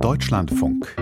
Deutschlandfunk.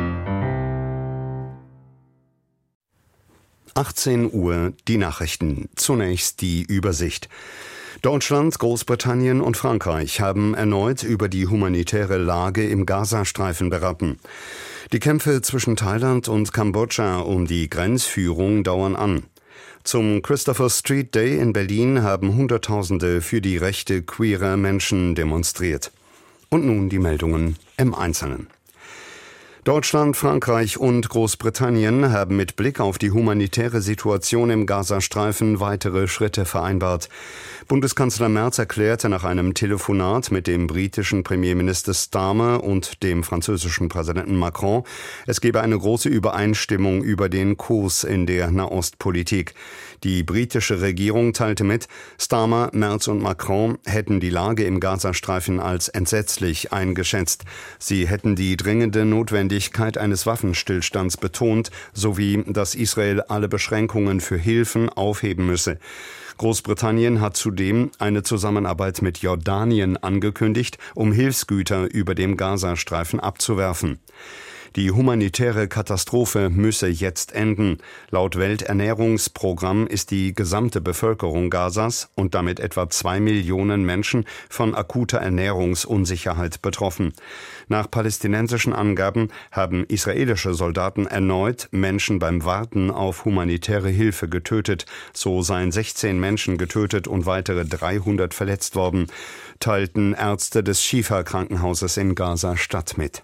18 Uhr, die Nachrichten. Zunächst die Übersicht. Deutschland, Großbritannien und Frankreich haben erneut über die humanitäre Lage im Gazastreifen beraten. Die Kämpfe zwischen Thailand und Kambodscha um die Grenzführung dauern an. Zum Christopher Street Day in Berlin haben Hunderttausende für die Rechte queerer Menschen demonstriert. Und nun die Meldungen im Einzelnen. Deutschland, Frankreich und Großbritannien haben mit Blick auf die humanitäre Situation im Gazastreifen weitere Schritte vereinbart. Bundeskanzler Merz erklärte nach einem Telefonat mit dem britischen Premierminister Starmer und dem französischen Präsidenten Macron, es gebe eine große Übereinstimmung über den Kurs in der Nahostpolitik. Die britische Regierung teilte mit, Starmer, Merz und Macron hätten die Lage im Gazastreifen als entsetzlich eingeschätzt. Sie hätten die dringende Notwendigkeit eines Waffenstillstands betont, sowie, dass Israel alle Beschränkungen für Hilfen aufheben müsse. Großbritannien hat zudem eine Zusammenarbeit mit Jordanien angekündigt, um Hilfsgüter über dem Gazastreifen abzuwerfen. Die humanitäre Katastrophe müsse jetzt enden. Laut Welternährungsprogramm ist die gesamte Bevölkerung Gazas und damit etwa 2 Millionen Menschen von akuter Ernährungsunsicherheit betroffen. Nach palästinensischen Angaben haben israelische Soldaten erneut Menschen beim Warten auf humanitäre Hilfe getötet. So seien 16 Menschen getötet und weitere 300 verletzt worden, teilten Ärzte des Schifa-Krankenhauses in Gaza-Stadt mit.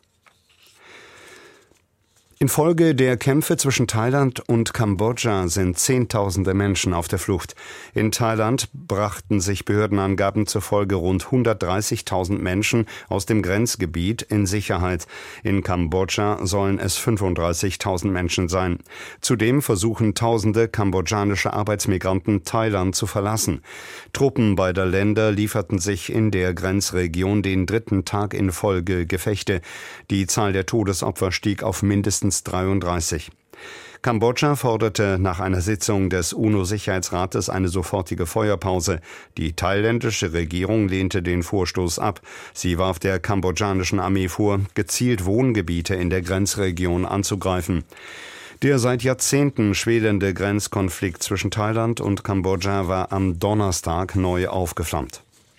Infolge der Kämpfe zwischen Thailand und Kambodscha sind Zehntausende Menschen auf der Flucht. In Thailand brachten sich Behördenangaben zufolge rund 130.000 Menschen aus dem Grenzgebiet in Sicherheit. In Kambodscha sollen es 35.000 Menschen sein. Zudem versuchen Tausende kambodschanische Arbeitsmigranten Thailand zu verlassen. Truppen beider Länder lieferten sich in der Grenzregion den dritten Tag in Folge Gefechte. Die Zahl der Todesopfer stieg auf mindestens 33. Kambodscha forderte nach einer Sitzung des UNO-Sicherheitsrates eine sofortige Feuerpause. Die thailändische Regierung lehnte den Vorstoß ab. Sie warf der kambodschanischen Armee vor, gezielt Wohngebiete in der Grenzregion anzugreifen. Der seit Jahrzehnten schwelende Grenzkonflikt zwischen Thailand und Kambodscha war am Donnerstag neu aufgeflammt.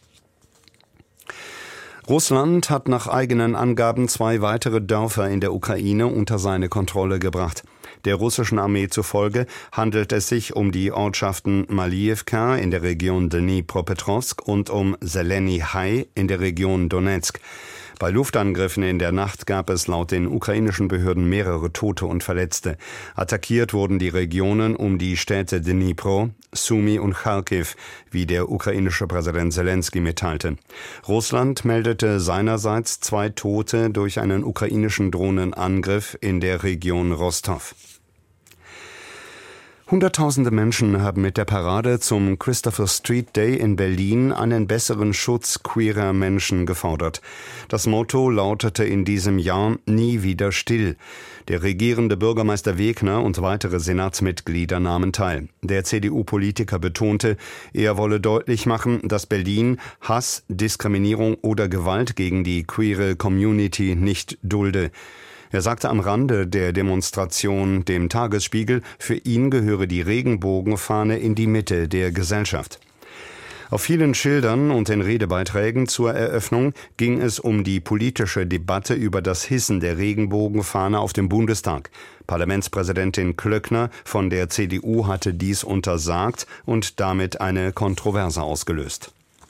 Russland hat nach eigenen Angaben 2 weitere Dörfer in der Ukraine unter seine Kontrolle gebracht. Der russischen Armee zufolge handelt es sich um die Ortschaften Maliivka in der Region Dnipropetrovsk und um Zeleny Hai in der Region Donetsk. Bei Luftangriffen in der Nacht gab es laut den ukrainischen Behörden mehrere Tote und Verletzte. Attackiert wurden die Regionen um die Städte Dnipro, Sumy und Charkiw, wie der ukrainische Präsident Zelensky mitteilte. Russland meldete seinerseits 2 Tote durch einen ukrainischen Drohnenangriff in der Region Rostov. Hunderttausende Menschen haben mit der Parade zum Christopher Street Day in Berlin einen besseren Schutz queerer Menschen gefordert. Das Motto lautete in diesem Jahr „Nie wieder still". Der regierende Bürgermeister Wegner und weitere Senatsmitglieder nahmen teil. Der CDU-Politiker betonte, er wolle deutlich machen, dass Berlin Hass, Diskriminierung oder Gewalt gegen die queere Community nicht dulde. Er sagte am Rande der Demonstration dem Tagesspiegel, für ihn gehöre die Regenbogenfahne in die Mitte der Gesellschaft. Auf vielen Schildern und in Redebeiträgen zur Eröffnung ging es um die politische Debatte über das Hissen der Regenbogenfahne auf dem Bundestag. Parlamentspräsidentin Klöckner von der CDU hatte dies untersagt und damit eine Kontroverse ausgelöst.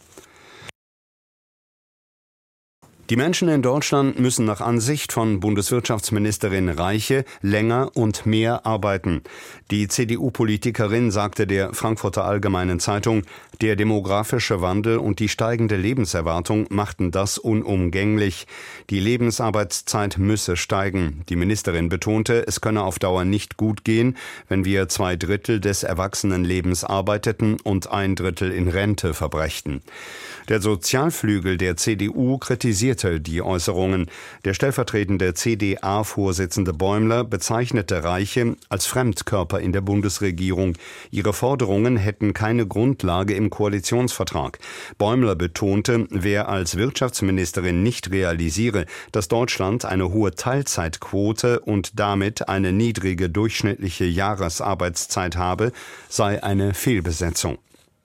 Die Menschen in Deutschland müssen nach Ansicht von Bundeswirtschaftsministerin Reiche länger und mehr arbeiten. Die CDU-Politikerin sagte der Frankfurter Allgemeinen Zeitung, der demografische Wandel und die steigende Lebenserwartung machten das unumgänglich. Die Lebensarbeitszeit müsse steigen. Die Ministerin betonte, es könne auf Dauer nicht gut gehen, wenn wir 2/3 des Erwachsenenlebens arbeiteten und 1/3 in Rente verbrächten. Der Sozialflügel der CDU kritisierte kritisierte die Äußerungen. Der stellvertretende CDA-Vorsitzende Bäumler bezeichnete Reiche als Fremdkörper in der Bundesregierung. Ihre Forderungen hätten keine Grundlage im Koalitionsvertrag. Bäumler betonte, wer als Wirtschaftsministerin nicht realisiere, dass Deutschland eine hohe Teilzeitquote und damit eine niedrige durchschnittliche Jahresarbeitszeit habe, sei eine Fehlbesetzung.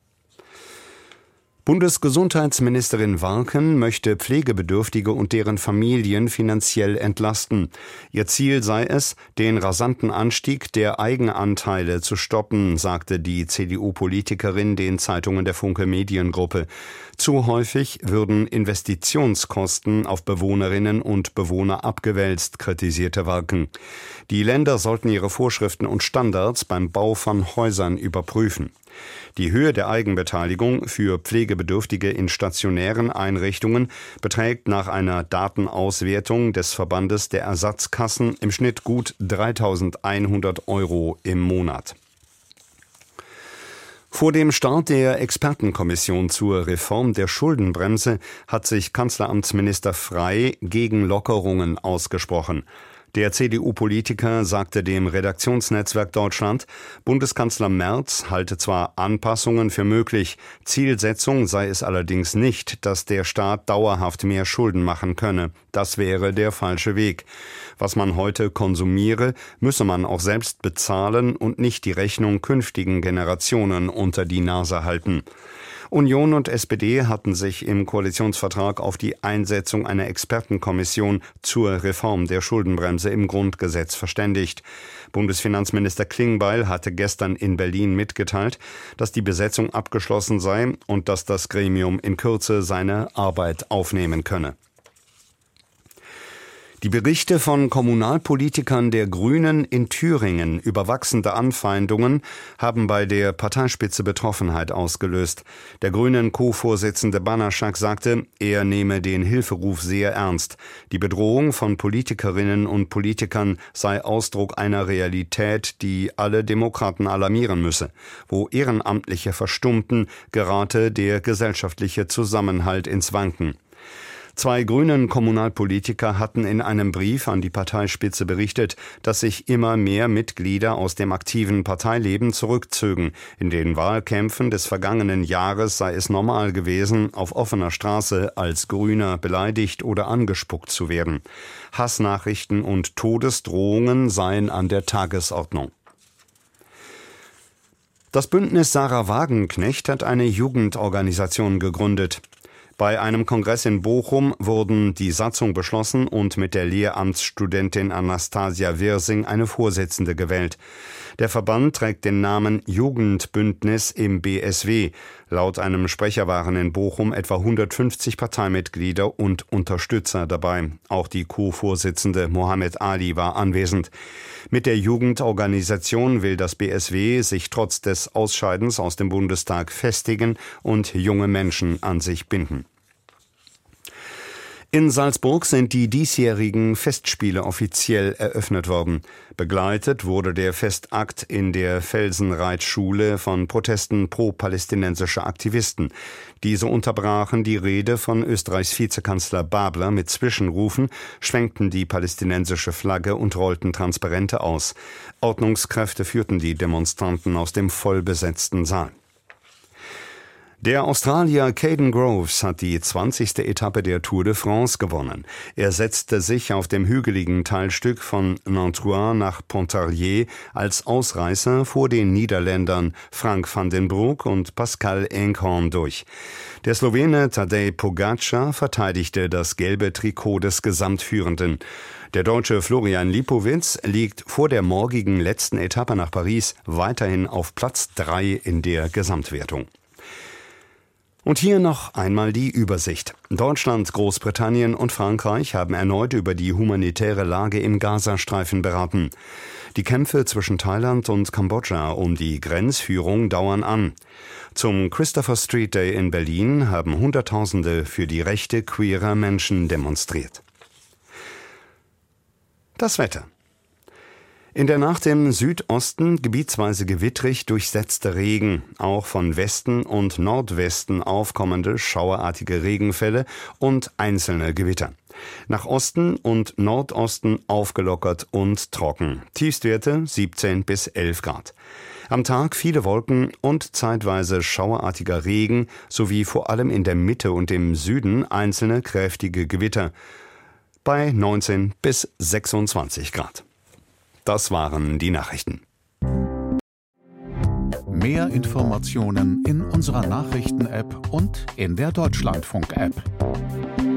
Bundesgesundheitsministerin Warken möchte Pflegebedürftige und deren Familien finanziell entlasten. Ihr Ziel sei es, den rasanten Anstieg der Eigenanteile zu stoppen, sagte die CDU-Politikerin den Zeitungen der Funke Mediengruppe. Zu häufig würden Investitionskosten auf Bewohnerinnen und Bewohner abgewälzt, kritisierte Warken. Die Länder sollten ihre Vorschriften und Standards beim Bau von Häusern überprüfen. Die Höhe der Eigenbeteiligung für Pflegebedürftige in stationären Einrichtungen beträgt nach einer Datenauswertung des Verbandes der Ersatzkassen im Schnitt gut 3.100 € im Monat. Vor dem Start der Expertenkommission zur Reform der Schuldenbremse hat sich Kanzleramtsminister Frey gegen Lockerungen ausgesprochen. Der CDU-Politiker sagte dem Redaktionsnetzwerk Deutschland, Bundeskanzler Merz halte zwar Anpassungen für möglich, Zielsetzung sei es allerdings nicht, dass der Staat dauerhaft mehr Schulden machen könne. Das wäre der falsche Weg. Was man heute konsumiere, müsse man auch selbst bezahlen und nicht die Rechnung künftigen Generationen unter die Nase halten. Union und SPD hatten sich im Koalitionsvertrag auf die Einsetzung einer Expertenkommission zur Reform der Schuldenbremse im Grundgesetz verständigt. Bundesfinanzminister Klingbeil hatte gestern in Berlin mitgeteilt, dass die Besetzung abgeschlossen sei und dass das Gremium in Kürze seine Arbeit aufnehmen könne. Die Berichte von Kommunalpolitikern der Grünen in Thüringen über wachsende Anfeindungen haben bei der Parteispitze Betroffenheit ausgelöst. Der Grünen Co-Vorsitzende Banaschak sagte, er nehme den Hilferuf sehr ernst. Die Bedrohung von Politikerinnen und Politikern sei Ausdruck einer Realität, die alle Demokraten alarmieren müsse. Wo Ehrenamtliche verstummten, gerate der gesellschaftliche Zusammenhalt ins Wanken. Zwei grünen Kommunalpolitiker hatten in einem Brief an die Parteispitze berichtet, dass sich immer mehr Mitglieder aus dem aktiven Parteileben zurückzögen. In den Wahlkämpfen des vergangenen Jahres sei es normal gewesen, auf offener Straße als Grüner beleidigt oder angespuckt zu werden. Hassnachrichten und Todesdrohungen seien an der Tagesordnung. Das Bündnis Sarah Wagenknecht hat eine Jugendorganisation gegründet. Bei einem Kongress in Bochum wurden die Satzung beschlossen und mit der Lehramtsstudentin Anastasia Wirsing eine Vorsitzende gewählt. Der Verband trägt den Namen Jugendbündnis im BSW. Laut einem Sprecher waren in Bochum etwa 150 Parteimitglieder und Unterstützer dabei. Auch die Co-Vorsitzende Mohammed Ali war anwesend. Mit der Jugendorganisation will das BSW sich trotz des Ausscheidens aus dem Bundestag festigen und junge Menschen an sich binden. In Salzburg sind die diesjährigen Festspiele offiziell eröffnet worden. Begleitet wurde der Festakt in der Felsenreitschule von Protesten pro-palästinensischer Aktivisten. Diese unterbrachen die Rede von Österreichs Vizekanzler Babler mit Zwischenrufen, schwenkten die palästinensische Flagge und rollten Transparente aus. Ordnungskräfte führten die Demonstranten aus dem vollbesetzten Saal. Der Australier Caden Groves hat die 20. Etappe der Tour de France gewonnen. Er setzte sich auf dem hügeligen Teilstück von Nantua nach Pontarlier als Ausreißer vor den Niederländern Frank van den Broek und Pascal Enghorn durch. Der Slowene Tadej Pogačar verteidigte das gelbe Trikot des Gesamtführenden. Der Deutsche Florian Lipowitz liegt vor der morgigen letzten Etappe nach Paris weiterhin auf Platz 3 in der Gesamtwertung. Und hier noch einmal die Übersicht. Deutschland, Großbritannien und Frankreich haben erneut über die humanitäre Lage im Gazastreifen beraten. Die Kämpfe zwischen Thailand und Kambodscha um die Grenzführung dauern an. Zum Christopher Street Day in Berlin haben Hunderttausende für die Rechte queerer Menschen demonstriert. Das Wetter. In der Nacht im Südosten gebietsweise gewittrig durchsetzter Regen, auch von Westen und Nordwesten aufkommende schauerartige Regenfälle und einzelne Gewitter. Nach Osten und Nordosten aufgelockert und trocken. Tiefstwerte 17 bis 11 Grad. Am Tag viele Wolken und zeitweise schauerartiger Regen sowie vor allem in der Mitte und im Süden einzelne kräftige Gewitter bei 19 bis 26 Grad. Das waren die Nachrichten. Mehr Informationen in unserer Nachrichten-App und in der Deutschlandfunk-App.